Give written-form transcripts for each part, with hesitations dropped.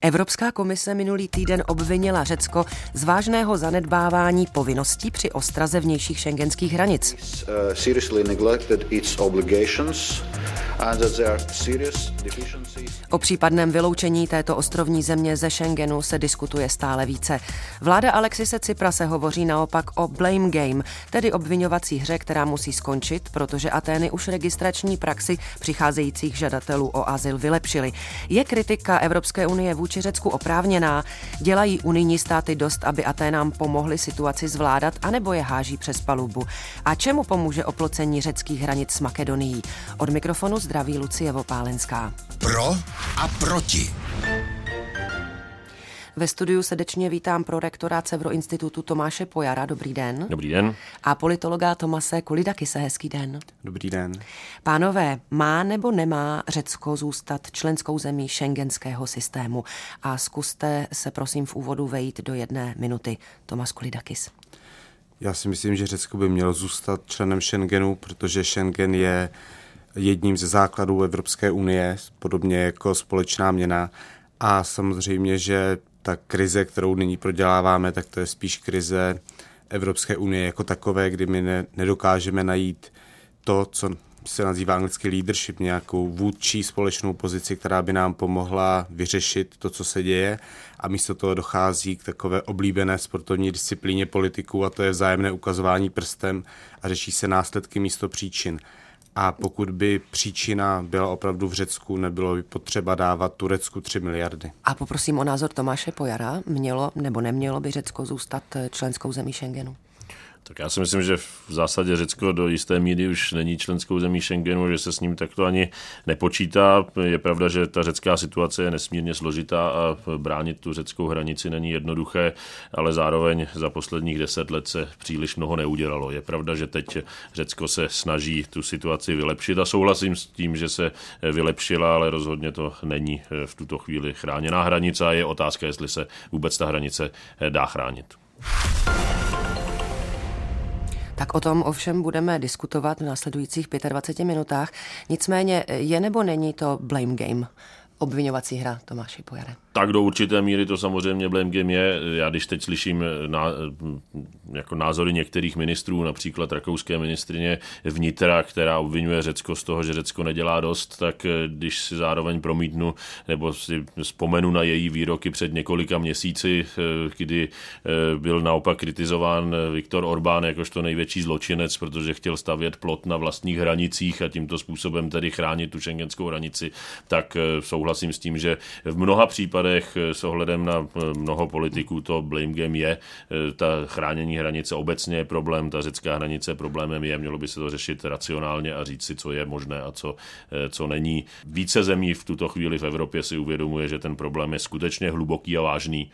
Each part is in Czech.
Evropská komise minulý týden obvinila Řecko z vážného zanedbávání povinností při ostraze vnějších schengenských hranic. O případném vyloučení této ostrovní země ze Schengenu se diskutuje stále více. Vláda Alexise Tsiprase hovoří naopak o blame game, tedy obviňovací hře, která musí skončit, protože Atény už registrační praxi přicházejících žadatelů o azyl vylepšily. Je kritika Evropské unie vůči Řecku oprávněná? Dělají unijní státy dost, aby Aténám pomohly situaci zvládat, anebo je háží přes palubu? A čemu pomůže oplocení řeckých hranic s Makedonií? Od mikrofonu zdraví Lucie Vopálenská. Pro a proti. Ve studiu srdečně vítám prorektora Cevro-institutu Tomáše Pojara. Dobrý den. Dobrý den. A politologa Tomase Kulidakise. Hezký den. Dobrý den. Pánové, má nebo nemá Řecko zůstat členskou zemí schengenského systému? A zkuste se prosím v úvodu vejít do 1 minuty. Tomas Kulidakis. Já si myslím, že Řecko by mělo zůstat členem Schengenu, protože Schengen je jedním ze základů Evropské unie, podobně jako společná měna. A samozřejmě, že ta krize, kterou nyní proděláváme, tak to je spíš krize Evropské unie jako takové, kdy my nedokážeme najít to, co se nazývá anglicky leadership, nějakou vůdčí společnou pozici, která by nám pomohla vyřešit to, co se děje. A místo toho dochází k takové oblíbené sportovní disciplíně politiků, a to je vzájemné ukazování prstem a řeší se následky místo příčin. A pokud by příčina byla opravdu v Řecku, nebylo by potřeba dávat Turecku 3 miliardy. A poprosím o názor Tomáše Pojara. Mělo nebo nemělo by Řecko zůstat členskou zemí Schengenu? Tak já si myslím, že v zásadě Řecko do jisté míry už není členskou zemí Schengenu, že se s ním takto ani nepočítá. Je pravda, že ta řecká situace je nesmírně složitá a bránit tu řeckou hranici není jednoduché, ale zároveň za posledních 10 let se příliš mnoho neudělalo. Je pravda, že teď Řecko se snaží tu situaci vylepšit a souhlasím s tím, že se vylepšila, ale rozhodně to není v tuto chvíli chráněná hranice a je otázka, jestli se vůbec ta hranice dá chránit. Tak o tom ovšem budeme diskutovat v následujících 25 minutách. Nicméně je nebo není to blame game? Obviňovací hra, Tomáši Pojare. Tak do určité míry to samozřejmě blame game je. Já když teď slyším jako názory některých ministrů, například rakouské ministryně vnitra, která obvinuje Řecko z toho, že Řecko nedělá dost, tak když si zároveň promítnu nebo si vzpomenu na její výroky před několika měsíci, kdy byl naopak kritizován Viktor Orbán jakožto největší zločinec, protože chtěl stavět plot na vlastních hranicích a tímto způsobem tedy chránit tu schengenskou hranici, tak souhlasím s tím, že v mnoha případech s ohledem na mnoho politiků to blame game je. Ta chránění hranice obecně je problém, ta řecká hranice problémem je, mělo by se to řešit racionálně a říct si, co je možné a co není. Více zemí v tuto chvíli v Evropě si uvědomuje, že ten problém je skutečně hluboký a vážný,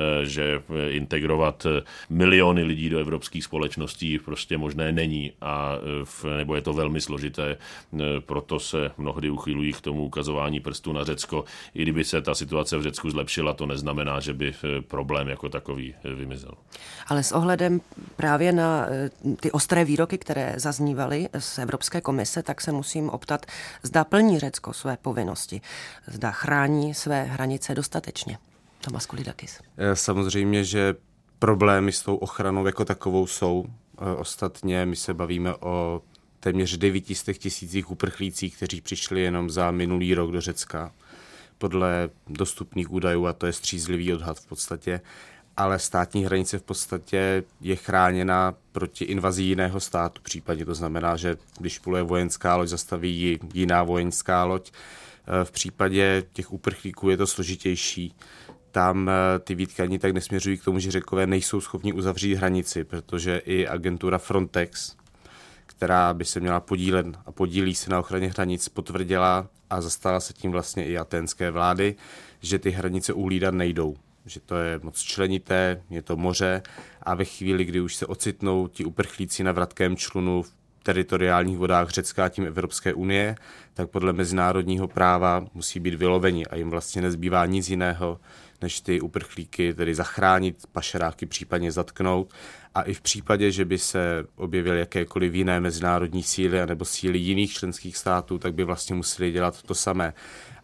že integrovat miliony lidí do evropských společností prostě možné není nebo je to velmi složité, proto se mnohdy uchylují k tomu ukazování prstů na Řecko. I kdyby se ta situace v Řecku zlepšila, to neznamená, že by problém jako takový vymizel. Ale s ohledem právě na ty ostré výroky, které zaznívaly z Evropské komise, tak se musím optat, zda plní Řecko své povinnosti, zda chrání své hranice dostatečně. Tomas Kulidakis. Samozřejmě, že problémy s tou ochranou jako takovou jsou. Ostatně my se bavíme o téměř 900 000 uprchlících, kteří přišli jenom za minulý rok do Řecka. Podle dostupných údajů, a to je střízlivý odhad v podstatě, ale státní hranice v podstatě je chráněna proti invazi jiného státu případně. To znamená, že když pluje vojenská loď, zastaví ji jiná vojenská loď. V případě těch uprchlíků je to složitější. Tam ty výtky ani tak nesměřují k tomu, že Řekové nejsou schopni uzavřít hranici, protože i agentura Frontex, která by se měla podílet a podílí se na ochraně hranic, potvrdila a zastala se tím vlastně i aténské vlády, že ty hranice uhlídat nejdou. Že to je moc členité, je to moře a ve chvíli, kdy už se ocitnou ti uprchlíci na vratkém člunu v teritoriálních vodách Řecka a tím Evropské unie, tak podle mezinárodního práva musí být vyloveni a jim vlastně nezbývá nic jiného, než ty uprchlíky tedy zachránit, pašeráky případně zatknout. A i v případě, že by se objevily jakékoliv jiné mezinárodní síly nebo síly jiných členských států, tak by vlastně museli dělat to samé.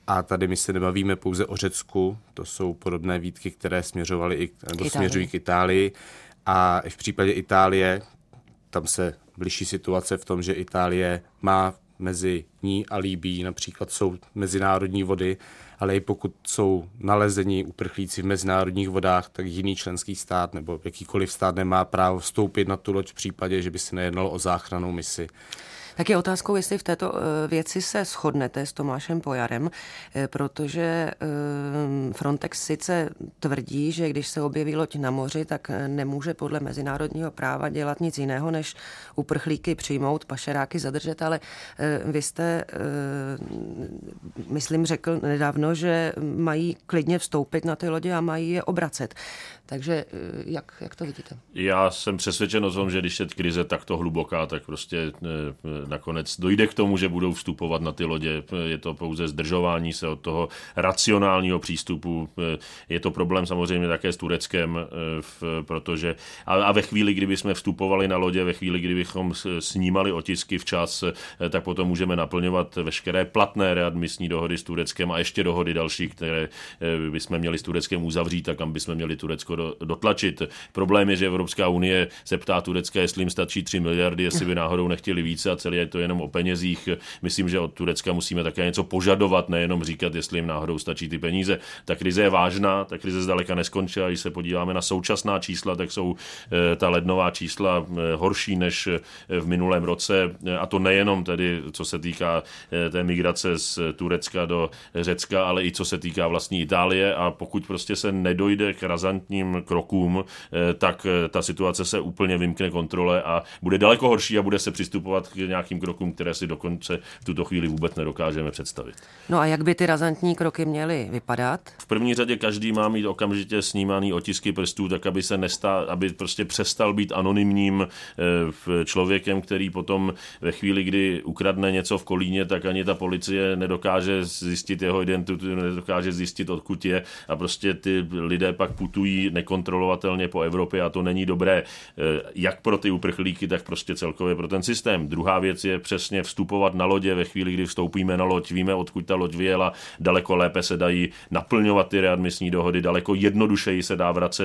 A tady my se nebavíme pouze o Řecku, to jsou podobné výtky, které směřovaly směřují k Itálii. A i v případě Itálie, tam se liší situace v tom, že Itálie má mezi ní a Libyí například jsou mezinárodní vody, ale i pokud jsou nalezení uprchlíci v mezinárodních vodách, tak jiný členský stát nebo jakýkoliv stát nemá právo vstoupit na tu loď v případě, že by se nejednalo o záchrannou misi. Tak je otázkou, jestli v této věci se shodnete s Tomášem Pojarem, protože Frontex sice tvrdí, že když se objeví loď na moři, tak nemůže podle mezinárodního práva dělat nic jiného, než uprchlíky přijmout, pašeráky zadržet, ale vy jste, myslím, řekl nedávno, že mají klidně vstoupit na ty lodě a mají je obracet. Takže jak to vidíte? Já jsem přesvědčen o tom, že když je krize takto hluboká, tak prostě nakonec dojde k tomu, že budou vstupovat na ty lodě. Je to pouze zdržování se od toho racionálního přístupu. Je to problém samozřejmě také s Tureckem, protože a ve chvíli, kdyby jsme vstupovali na lodě, ve chvíli, kdybychom snímali otisky včas, tak potom můžeme naplňovat veškeré platné readmisní dohody s Tureckem a ještě dohody další, které bychom měli s Tureckem uzavřít a kam bychom měli Turecko dotlačit. Problém je, že Evropská unie se ptá Turecka, jestli jim stačí 3 miliardy, jestli by náhodou nechtěli více a celé je to jenom o penězích. Myslím, že od Turecka musíme také něco požadovat, nejenom říkat, jestli jim náhodou stačí ty peníze. Ta krize je vážná, ta krize zdaleka neskončila. Když se podíváme na současná čísla, tak jsou ta lednová čísla horší než v minulém roce. A to nejenom tedy, co se týká té migrace z Turecka do Řecka, ale i co se týká vlastní Itálie. A pokud prostě se nedojde k razantním krokům, tak ta situace se úplně vymkne kontrole a bude daleko horší a bude se přistupovat k nějakým krokům, které si dokonce v tuto chvíli vůbec nedokážeme představit. No a jak by ty razantní kroky měly vypadat? V první řadě každý má mít okamžitě snímaný otisky prstů, tak aby prostě přestal být anonymním člověkem, který potom ve chvíli, kdy ukradne něco v Kolíně, tak ani ta policie nedokáže zjistit jeho identitu, nedokáže zjistit, odkud je a prostě ty lidé pak putují nekontrolovatelně po Evropě a to není dobré jak pro ty uprchlíky, tak prostě celkově pro ten systém. Druhá věc je přesně vstupovat na lodě ve chvíli, kdy vstoupíme na loď, víme, odkud ta loď vyjela, daleko lépe se dají naplňovat ty readmisní dohody, daleko jednodušeji se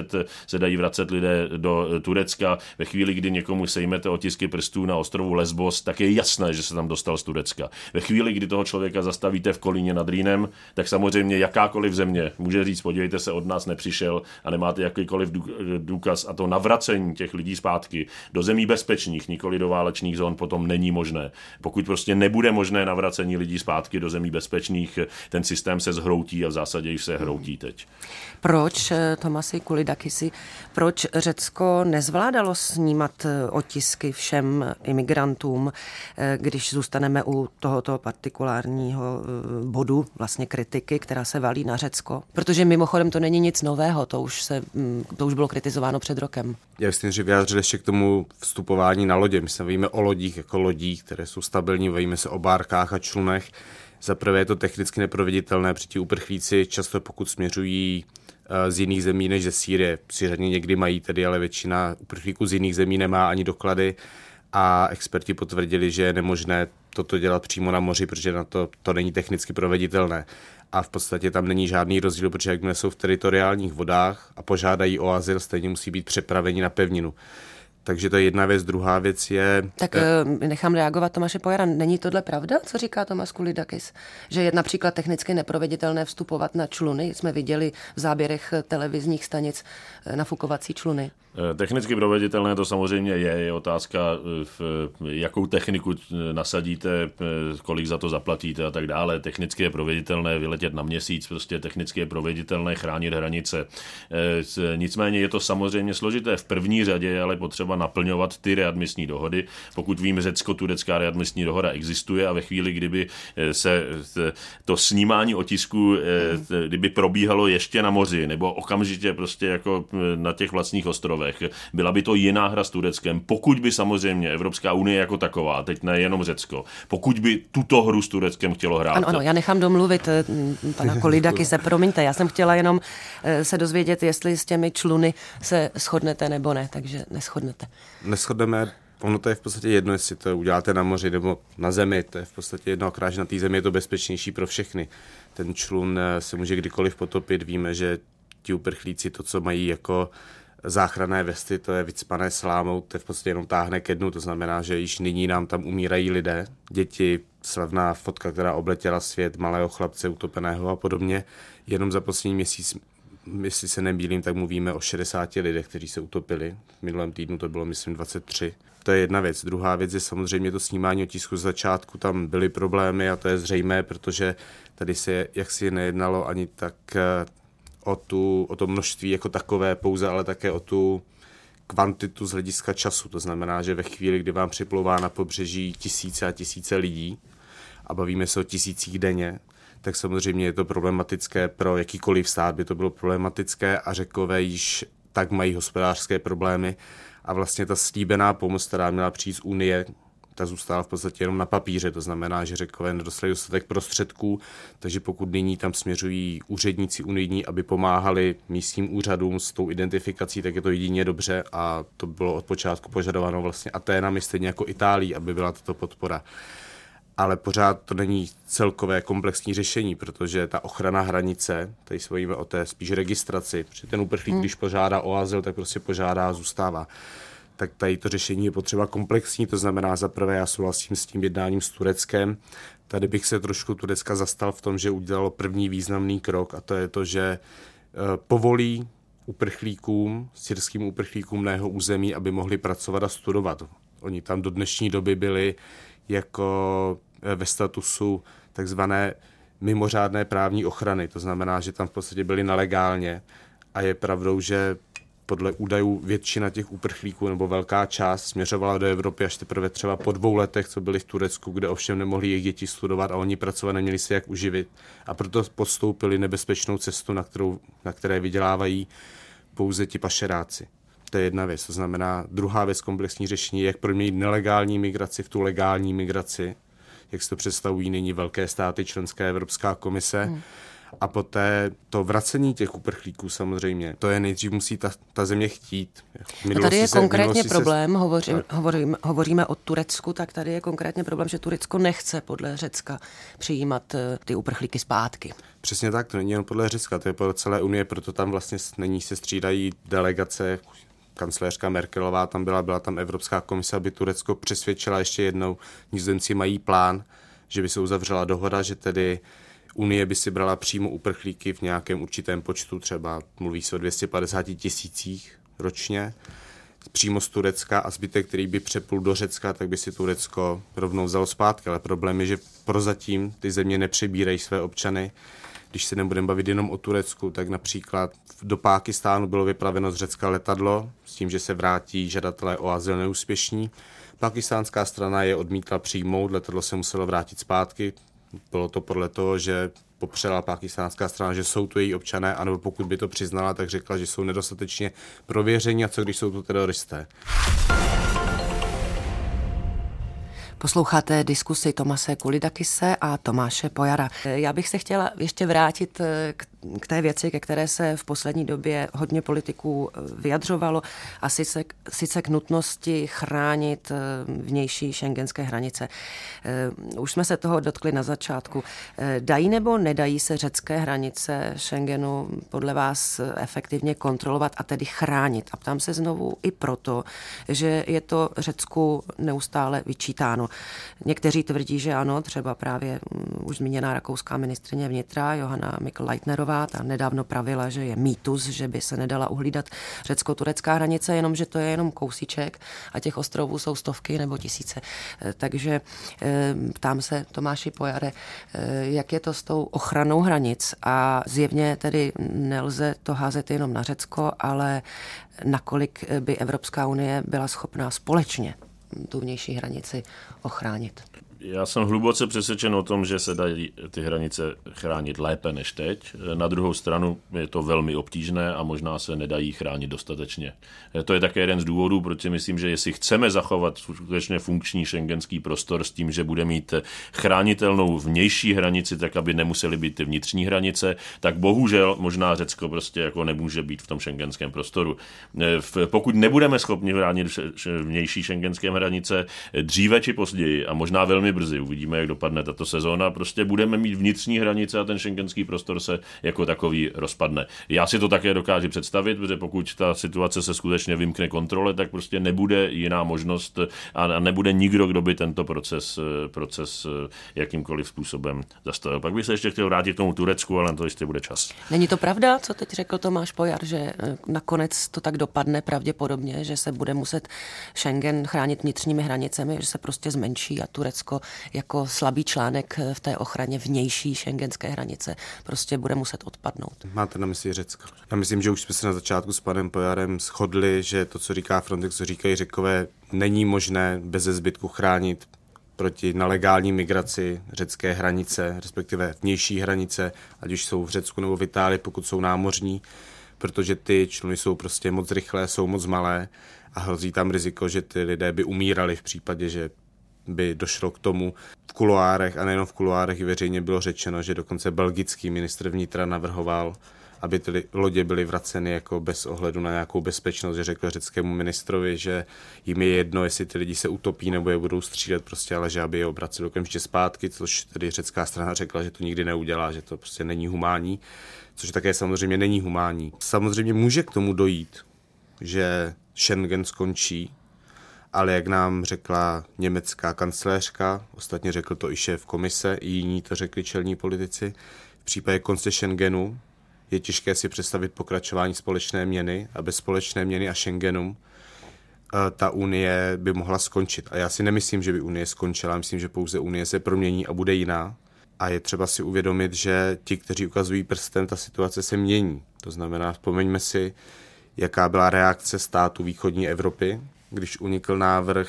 dají vracet lidé do Turecka. Ve chvíli, kdy někomu sejmete otisky prstů na ostrovu Lesbos, tak je jasné, že se tam dostal z Turecka. Ve chvíli, kdy toho člověka zastavíte v Kolíně nad Rýnem, tak samozřejmě jakákoliv země může říct, podívejte se, od nás nepřišel a nemáte jakýkoliv důkaz a to navracení těch lidí zpátky do zemí bezpečných, nikoli do válečných zón, potom není možné. Pokud prostě nebude možné navracení lidí zpátky do zemí bezpečných, ten systém se zhroutí a v zásadě již se hroutí teď. Proč, Tomasi Koulidakisi, proč Řecko nezvládalo snímat otisky všem imigrantům, když zůstaneme u tohoto partikulárního bodu, vlastně kritiky, která se valí na Řecko? Protože mimochodem to není nic nového, to už bylo kritizováno před rokem. Já myslím, že vyjádřil ještě k tomu vstupování na lodě. My se bavíme o lodích jako lodích, které jsou stabilní, bavíme se o bárkách a člunech. Za prvé je to technicky neproveditelné, protože ti uprchlíci často pokud směřují z jiných zemí než ze Sýrie. Syřané někdy mají tedy, ale většina uprchlíků z jiných zemí nemá ani doklady a experti potvrdili, že je nemožné toto dělat přímo na moři, protože na to není technicky proveditelné. A v podstatě tam není žádný rozdíl, protože jakmile jsou v teritoriálních vodách a požádají o azyl, stejně musí být přepraveni na pevninu. Takže to je jedna věc. Druhá věc je... Tak nechám reagovat Tomáše Pojara. Není tohle pravda, co říká Tomáš Koulidakis? Že je například technicky neproveditelné vstupovat na čluny? Jsme viděli v záběrech televizních stanic nafukovací čluny. Technicky proveditelné to samozřejmě je otázka, jakou techniku nasadíte, kolik za to zaplatíte a tak dále. Technicky je proveditelné vyletět na měsíc, prostě technicky je proveditelné chránit hranice. Nicméně je to samozřejmě složité. V první řadě je ale potřeba naplňovat ty readmisní dohody. Pokud vím, řecko-turecká readmisní dohoda existuje a ve chvíli, kdyby se to snímání otisků kdyby probíhalo ještě na moři nebo okamžitě prostě jako na těch vlastních ostrovech, byla by to jiná hra s Tureckem, pokud by samozřejmě Evropská unie jako taková, teď nejenom Řecko, pokud by tuto hru s Tureckem chtělo hrát. Ano, já nechám domluvit pana Koulidakise, promiňte, já jsem chtěla jenom se dozvědět, jestli s těmi čluny se shodnete nebo ne, takže neshodnete. Neshodneme. Ono to je v podstatě jedno, jestli to uděláte na moři nebo na zemi, to je v podstatě jedno, akorát, že na té zemi je to bezpečnější pro všechny. ten člun se může kdykoliv potopit. Víme, že ti uprchlíci to, co mají jako záchranné vesty, to je vycpané slámou, to v podstatě jenom táhne ke dnu, to znamená, že již nyní nám tam umírají lidé, děti, slavná fotka, která obletěla svět, malého chlapce utopeného a podobně. Jenom za poslední měsíc, jestli se nemýlím, tak mluvíme o 60 lidech, kteří se utopili. V minulém týdnu to bylo, myslím, 23. To je jedna věc. Druhá věc je samozřejmě to snímání otisku z začátku. Tam byly problémy a to je zřejmé, protože tady se jaksi nejednalo ani tak o to množství jako takové pouze, ale také o tu kvantitu z hlediska času. To znamená, že ve chvíli, kdy vám připlouvá na pobřeží tisíce a tisíce lidí a bavíme se o tisících denně, tak samozřejmě je to problematické pro jakýkoliv stát, by to bylo problematické a Řekové již tak mají hospodářské problémy a vlastně ta slíbená pomoc, která měla přijít z Unie, ta zůstala v podstatě jenom na papíře, to znamená, že Řekové nedostali dostatek prostředků, takže pokud nyní tam směřují úředníci unijní, aby pomáhali místním úřadům s tou identifikací, tak je to jedině dobře a to bylo od počátku požadováno vlastně Aténami, stejně jako Itálii, aby byla tato podpora. Ale pořád to není celkové komplexní řešení, protože ta ochrana hranice, tady se bavíme o té spíš registraci, protože ten uprchlík, když požádá o azyl, tak prostě požádá a zůstává. Tak tady to řešení je potřeba komplexní, to znamená za prvé já souhlasím s tím jednáním s Tureckem. Tady bych se trošku Turecka zastal v tom, že udělalo první významný krok a to je to, že povolí uprchlíkům, syrským uprchlíkům na jeho území, aby mohli pracovat a studovat. Oni tam do dnešní doby byli jako ve statusu takzvané mimořádné právní ochrany. To znamená, že tam v podstatě byli nelegálně a je pravdou, že podle údajů většina těch uprchlíků nebo velká část směřovala do Evropy až teprve třeba po 2 letech, co byli v Turecku, kde ovšem nemohli jejich děti studovat a oni pracovat neměli se jak uživit. A proto podstoupili nebezpečnou cestu, na které vydělávají pouze ti pašeráci. To je jedna věc. To znamená, druhá věc komplexní řešení, jak proměnit nelegální migraci v tu legální migraci, jak si to představují nyní velké státy, členská Evropská komise. A poté to vracení těch uprchlíků samozřejmě, to je nejdřív musí ta země chtít. A tady je konkrétně problém, hovoříme o Turecku, tak tady je konkrétně problém, že Turecko nechce podle Řecka přijímat ty uprchlíky zpátky. Přesně tak, to není jen podle Řecka, to je podle celé Unie, proto tam vlastně nyní se střídají delegace, kancléřka Merkelová tam byla tam Evropská komise, aby Turecko přesvědčila ještě jednou. Nizozemci mají plán, že by se uzavřela dohoda, že tedy Unie by si brala přímo uprchlíky v nějakém určitém počtu, třeba mluví se o 250 000 ročně, přímo z Turecka a zbytek, který by přeplul do Řecka, tak by si Turecko rovnou vzalo zpátky. Ale problém je, že prozatím ty země nepřebírají své občany. Když se nebudeme bavit jenom o Turecku, tak například do Pákistánu bylo vypraveno z Řecka letadlo s tím, že se vrátí žadatelé o azyl neúspěšní. Pakistánská strana je odmítla přijmout, letadlo se muselo vrátit zpátky. Bylo to podle toho, že popřela pakistánská strana, že jsou to její občané, anebo pokud by to přiznala, tak řekla, že jsou nedostatečně prověření a co když jsou to teroristé. Posloucháte diskusi Tomase Kulidakise a Tomáše Pojara. Já bych se chtěla ještě vrátit k té věci, ke které se v poslední době hodně politiků vyjadřovalo, a sice k nutnosti chránit vnější schengenské hranice. Už jsme se toho dotkli na začátku. Dají nebo nedají se řecké hranice Schengenu podle vás efektivně kontrolovat a tedy chránit? A ptám se znovu i proto, že je to Řecku neustále vyčítáno. Někteří tvrdí, že ano, třeba právě už zmíněná rakouská ministryně vnitra Johanna Mikl-Leitnerová, ta nedávno pravila, že je mýtus, že by se nedala uhlídat řecko-turecká hranice, jenomže to je jenom kousíček a těch ostrovů jsou stovky nebo tisíce. Takže ptám se, Tomáši Pojare, jak je to s tou ochranou hranic a zjevně tedy nelze to házet jenom na Řecko, ale nakolik by Evropská unie byla schopná společně tu vnější hranici ochránit? Já jsem hluboce přesvědčen o tom, že se dají ty hranice chránit lépe než teď. Na druhou stranu je to velmi obtížné a možná se nedají chránit dostatečně. To je také jeden z důvodů, proč si myslím, že jestli chceme zachovat skutečně funkční schengenský prostor s tím, že bude mít chránitelnou vnější hranici, tak aby nemusely být ty vnitřní hranice, tak bohužel možná Řecko prostě jako nemůže být v tom schengenském prostoru. Pokud nebudeme schopni chránit vnější schengenské hranice dříve či později a možná velmi velmi brzy. Uvidíme, jak dopadne tato sezóna. Prostě budeme mít vnitřní hranice a ten schengenský prostor se jako takový rozpadne. Já si to také dokážu představit, protože pokud ta situace se skutečně vymkne kontrole, tak prostě nebude jiná možnost a nebude nikdo, kdo by tento proces jakýmkoliv způsobem zastavil. Pak bych se ještě chtěl vrátit k tomu Turecku, ale na to ještě bude čas. Není to pravda, co teď řekl Tomáš Pojar, že nakonec to tak dopadne pravděpodobně, že se bude muset Schengen chránit vnitřními hranicemi, že se prostě zmenší a Turecko jako slabý článek v té ochraně vnější schengenské hranice prostě bude muset odpadnout. Máte na mysli Řecko? Já myslím, že už jsme se na začátku s panem Pojarem shodli, že to, co říká Frontex, co říkají Řekové, není možné bez zbytku chránit proti nelegální migraci řecké hranice, respektive vnější hranice, ať už jsou v Řecku nebo v Itálii, pokud jsou námořní, protože ty čluny jsou prostě moc rychlé, jsou moc malé a hrozí tam riziko, že ty lidé by umírali v případě, že by došlo k tomu. V kuloárech, a nejenom v kuloárech, i veřejně bylo řečeno, že dokonce belgický ministr vnitra navrhoval, aby ty lodě byly vraceny jako bez ohledu na nějakou bezpečnost, že řekl řeckému ministrovi, že jim je jedno, jestli ty lidi se utopí nebo je budou střílet prostě, ale že aby je obraceli okamžitě zpátky, což tedy řecká strana řekla, že to nikdy neudělá, že to prostě není humánní, což také samozřejmě není humánní. Samozřejmě může k tomu dojít, že Schengen skončí, ale jak nám řekla německá kancléřka, ostatně řekl to i šéf komise, i jiní to řekli čelní politici, v případě konce Schengenu je těžké si představit pokračování společné měny a bez společné měny a Schengenu ta unie by mohla skončit. A já si nemyslím, že by unie skončila, myslím, že pouze unie se promění a bude jiná. A je třeba si uvědomit, že ti, kteří ukazují prstem, ta situace se mění. To znamená, vzpomeňme si, jaká byla reakce států východní Evropy, když unikl návrh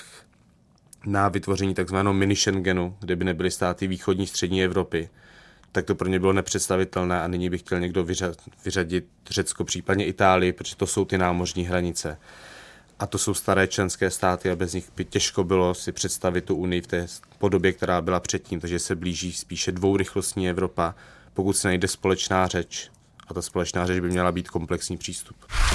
na vytvoření takzvaného mini Schengenu, kde by nebyly státy východní střední Evropy, tak to pro ně bylo nepředstavitelné a nyní by chtěl někdo vyřadit Řecko, případně Itálii, protože to jsou ty námořní hranice. A to jsou staré členské státy a bez nich by těžko bylo si představit tu unii v té podobě, která byla předtím, takže se blíží spíše dvourychlostní Evropa, pokud se najde společná řeč. A ta společná řeč by měla být komplexní přístup.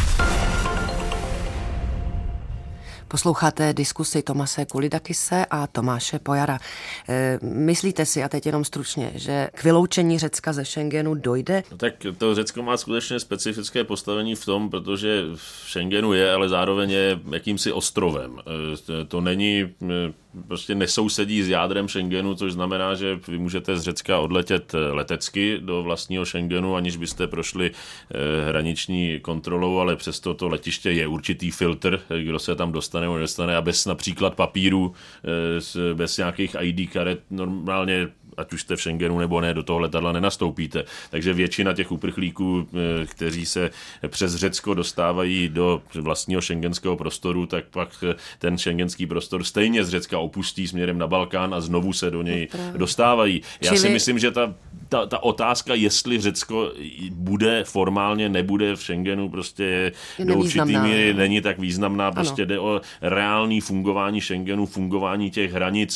Posloucháte diskusi Tomase Kulidakise a Tomáše Pojara. Myslíte si, a teď jenom stručně, že k vyloučení Řecka ze Schengenu dojde? No tak to Řecko má skutečně specifické postavení v tom, protože v Schengenu je, ale zároveň je jakýmsi ostrovem. To není, prostě nesousedí s jádrem Schengenu, což znamená, že vy můžete z Řecka odletět letecky do vlastního Schengenu, aniž byste prošli hraniční kontrolou, ale přesto to letiště je určitý filtr, kdo se tam dostane nebo nedostane a bez například papíru, bez nějakých ID karet normálně, ať už jste v Schengenu nebo ne, do toho letadla nenastoupíte. Takže většina těch uprchlíků, kteří se přes Řecko dostávají do vlastního schengenského prostoru, tak pak ten schengenský prostor stejně z Řecka opustí směrem na Balkán a znovu se do něj dostávají. Já si myslím, že ta otázka, jestli Řecko bude formálně, nebude v Schengenu, prostě je do určitý míry není tak významná. Prostě jde o reálný fungování Schengenu, fungování těch hranic,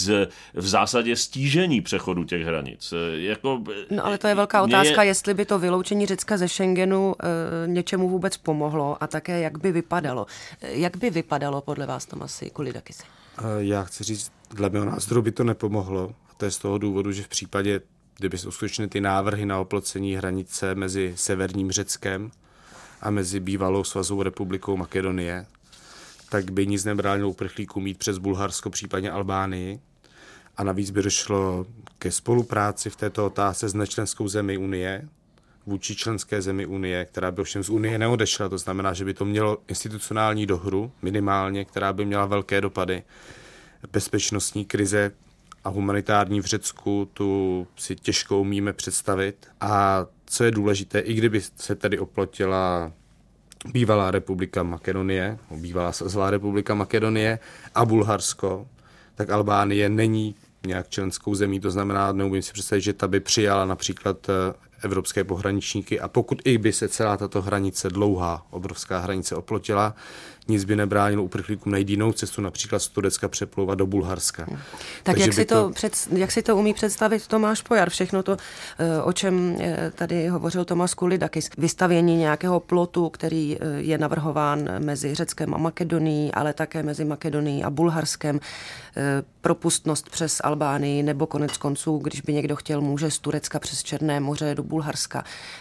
v zásadě stížení přechodu těch hranic. No ale to je velká otázka, jestli by to vyloučení Řecka ze Schengenu něčemu vůbec pomohlo a také jak by vypadalo. Jak by vypadalo podle vás, Tomasi Kulidakisi? Já chci říct, dle mého názoru by to nepomohlo. A to je z toho důvodu, že v případě, kdyby se uskutečnily ty návrhy na oplocení hranice mezi severním Řeckem a mezi bývalou svazovou republikou Makedonie, tak by nic nebránilo uprchlíkům mít přes Bulharsko, případně Albánii. A navíc by došlo ke spolupráci v této otázce s nečlenskou zemí Unie, vůči členské zemi Unie, která by ovšem z Unie neodešla. To znamená, že by to mělo institucionální dohru, minimálně, která by měla velké dopady. Bezpečnostní krize a humanitární v Řecku tu si těžko umíme představit. A co je důležité, i kdyby se tady oplotila bývalá republika Makedonie, bývalá svazová republika Makedonie a Bulharsko, tak Albánie není nějak členskou zemí, to znamená, neumím si představit, že ta by přijala například evropské pohraničníky a pokud i by se celá tato hranice, dlouhá, obrovská hranice oplotila, nic by nebránilo uprchlíkům najít jinou cestu, například z Turecka přeplouvat do Bulharska. Tak jak si to umí představit Tomáš Pojar? Všechno to, o čem tady hovořil Tomáš Koulidakis. Vystavění nějakého plotu, který je navrhován mezi Řeckem a Makedonií, ale také mezi Makedonií a Bulharskem, propustnost přes Albánii, nebo konec konců, když by někdo chtěl, může z Turecka přes Černé moře do Bulharska.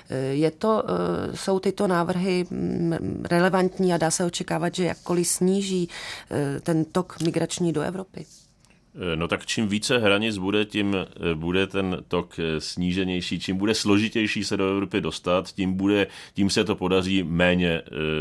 Jsou tyto návrhy relevantní a dá se očekávat, že jakkoliv sníží ten tok migrační do Evropy? No tak čím více hranic bude, tím bude ten tok sníženější, čím bude složitější se do Evropy dostat, tím se to podaří méně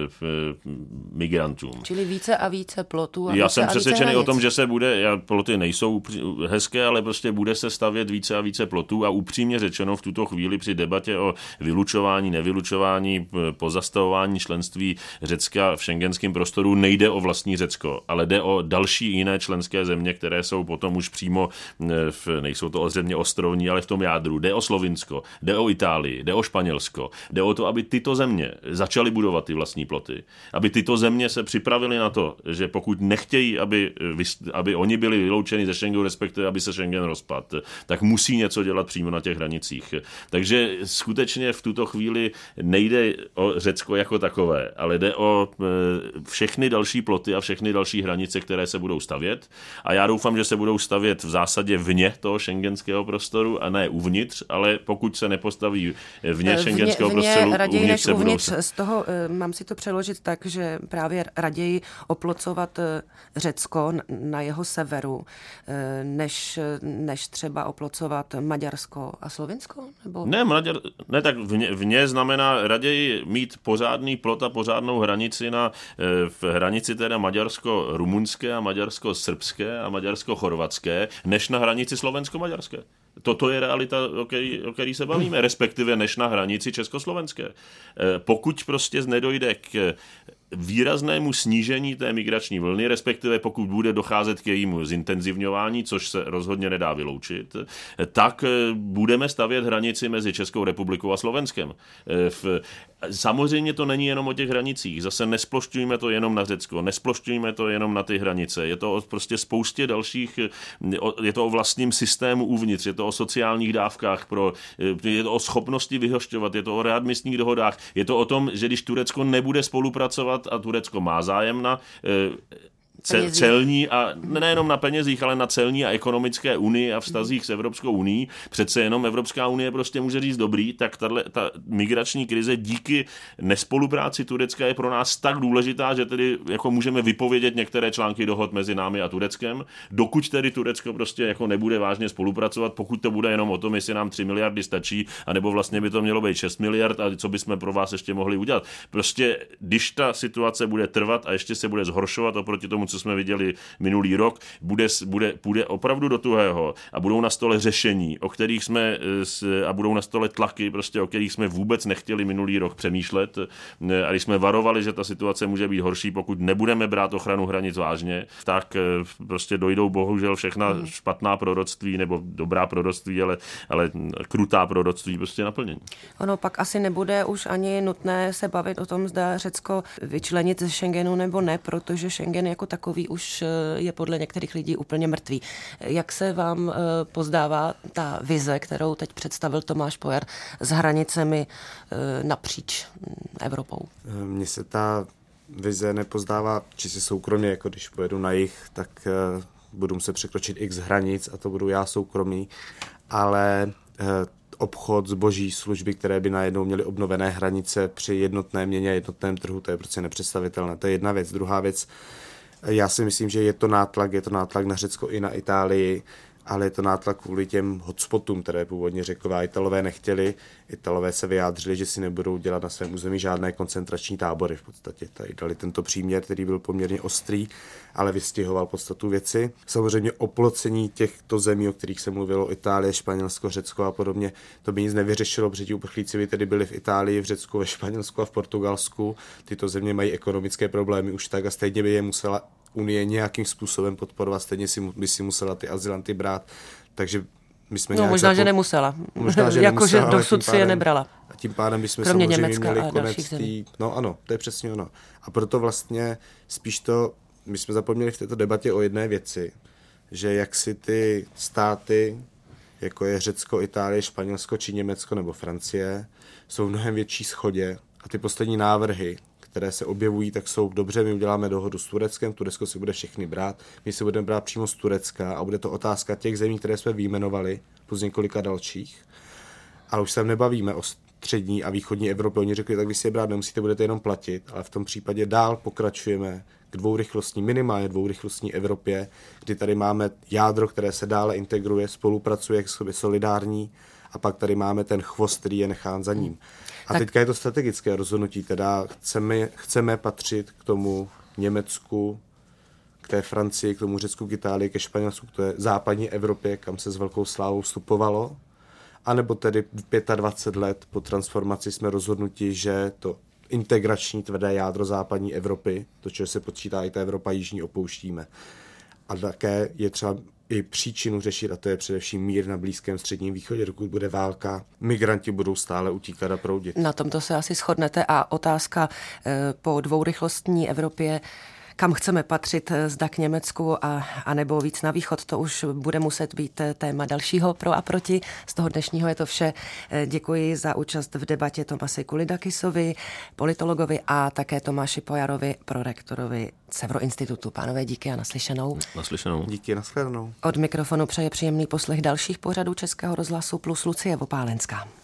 migrantům. Čili více a více plotů. Já jsem přesvědčený o tom, že ploty nejsou hezké, ale prostě bude se stavět více a více plotů a upřímně řečeno v tuto chvíli při debatě o vylučování, nevylučování, pozastavování členství Řecka v schengenském prostoru nejde o vlastní Řecko, ale jde o další jiné členské země, které jsou potom už přímo, nejsou to země ostrovní, ale v tom jádru. Jde o Slovinsko, jde o Itálii, jde o Španělsko. Jde o to, aby tyto země začaly budovat ty vlastní ploty. Aby tyto země se připravily na to, že pokud nechtějí, aby oni byli vyloučeni ze Schengenu, respektive aby se Schengen rozpadl, tak musí něco dělat přímo na těch hranicích. Takže skutečně v tuto chvíli nejde o Řecko jako takové, ale jde o všechny další ploty a všechny další hranice, které se budou stavět. A já doufám, že se budou stavět v zásadě vně toho schengenského prostoru a ne uvnitř, ale pokud se nepostaví vně schengenského prostoru, uvnitř se budou... Z toho mám si to přeložit tak, že právě raději oplocovat Řecko na jeho severu, než třeba oplocovat Maďarsko a Slovinsko? Nebo... Ne, tak vně znamená raději mít pořádný plot a pořádnou hranici v hranici teda maďarsko-rumunské a maďarsko-srbské a maďarsko-chorvatské, než na hranici slovensko-maďarské. Toto je realita, o který se bavíme, respektive než na hranici československé. Pokud prostě nedojde k výraznému snížení té migrační vlny, respektive pokud bude docházet k jejímu zintenzivňování, což se rozhodně nedá vyloučit, tak budeme stavět hranici mezi Českou republikou a Slovenskem. Samozřejmě to není jenom o těch hranicích. Zase nesplošťujme to jenom na Řecko, nesplošťujme to jenom na ty hranice. Je to o prostě spoustě dalších, je to o vlastním systému uvnitř, je to o sociálních dávkách, je to o schopnosti vyhošťovat, je to o readmisních dohodách, je to o tom, že když Turecko nebude spolupracovat a Turecko má zájem na celní a nejenom na penězích, ale na celní a ekonomické unii a vztazích s Evropskou unií. Přece jenom Evropská unie prostě může říct dobrý, tak ta migrační krize díky nespolupráci Turecka je pro nás tak důležitá, že tedy jako můžeme vypovědět některé články dohod mezi námi a Tureckem, dokud tedy Turecko prostě jako nebude vážně spolupracovat, pokud to bude jenom o tom, jestli nám 3 miliardy stačí, anebo vlastně by to mělo být 6 miliard a co bychom pro vás ještě mohli udělat. Prostě když ta situace bude trvat a ještě se bude zhoršovat oproti tomu, co jsme viděli minulý rok, půjde opravdu do tuhého a budou na stole řešení, o kterých a budou na stole tlaky, prostě o kterých jsme vůbec nechtěli minulý rok přemýšlet. A když jsme varovali, že ta situace může být horší, pokud nebudeme brát ochranu hranic vážně, tak prostě dojdou bohužel všechna špatná proroctví nebo dobrá proroctví, ale krutá proroctví prostě naplnění. Ono pak asi nebude už ani nutné se bavit o tom, zda Řecko vyčlenit ze Schengenu nebo ne, protože Schengen jako takový už je podle některých lidí úplně mrtvý. Jak se vám pozdává ta vize, kterou teď představil Tomáš Pojar s hranicemi napříč Evropou? Mně se ta vize nepozdává čistě soukromě, jako když pojedu na jih, tak budu muset překročit x hranic a to budu já soukromý, ale obchod, zboží, služby, které by najednou měly obnovené hranice při jednotné měně a jednotném trhu, to je prostě nepředstavitelné. To je jedna věc. Druhá věc, já si myslím, že je to nátlak na Řecko i na Itálii, ale je to nátlak kvůli těm hotspotům, které původně Řekové a Italové nechtěli. Italové se vyjádřili, že si nebudou dělat na svém území žádné koncentrační tábory. V podstatě tady dali tento příměr, který byl poměrně ostrý, ale vystihoval podstatu věci. Samozřejmě oplocení těchto zemí, o kterých se mluvilo, Itálie, Španělsko, Řecko a podobně, to by nic nevyřešilo, protože ti uprchlíci by tedy byli v Itálii, v Řecku, ve Španělsku a v Portugalsku. Tyto země mají ekonomické problémy už tak a stejně by je musela Unie nějakým způsobem podporovat, stejně by si musela ty azylanty brát. Takže my jsme No možná, že nemusela. Možná, že jakože nemusela, dosud si je nebrala. A tím pádem bychom kromě samozřejmě Německa měli a konec zemí. No ano, to je přesně ono. A proto vlastně spíš to, my jsme zapomněli v této debatě o jedné věci, že jak si ty státy, jako je Řecko, Itálie, Španělsko či Německo nebo Francie, jsou v mnohem větší shodě a ty poslední návrhy, které se objevují, tak jsou dobře, my uděláme dohodu s Tureckem, Turecko si bude všechny brát, my si budeme brát přímo z Turecka a bude to otázka těch zemí, které jsme vyjmenovali, plus několika dalších. Ale už se nebavíme o střední a východní Evropě. Oni řekli, tak vy si je brát nemusíte, budete jenom platit, ale v tom případě dál pokračujeme k minimálně dvourychlostní Evropě, kdy tady máme jádro, které se dále integruje, spolupracuje, k sobě solidární a pak tady máme ten chvost, který je nechán za ním. A tak teďka je to strategické rozhodnutí, teda chceme patřit k tomu Německu, k té Francii, k tomu Řecku, k Itálii, ke Španělsku, k té západní Evropě, kam se s velkou slávou vstupovalo. A nebo tedy 25 let po transformaci jsme rozhodnuti, že to integrační tvrdé jádro západní Evropy, to, čeho se počítá i ta Evropa jižní, opouštíme. A také je třeba i příčinu řešit, a to je především mír na Blízkém středním východě. Dokud bude válka, migranti budou stále utíkat a proudit. Na tomto se asi shodnete a otázka po dvourychlostní Evropě, kam chceme patřit, zda k Německu a nebo víc na východ, to už bude muset být téma dalšího pro a proti. Z toho dnešního je to vše. Děkuji za účast v debatě Tomasi Kulidakisovi, politologovi a také Tomáši Pojarovi, prorektorovi Sevro-institutu. Pánové, díky a naslyšenou. Naslyšenou. Díky, nashledanou. Od mikrofonu přeje příjemný poslech dalších pořadů Českého rozhlasu Plus Lucie Vopálenská.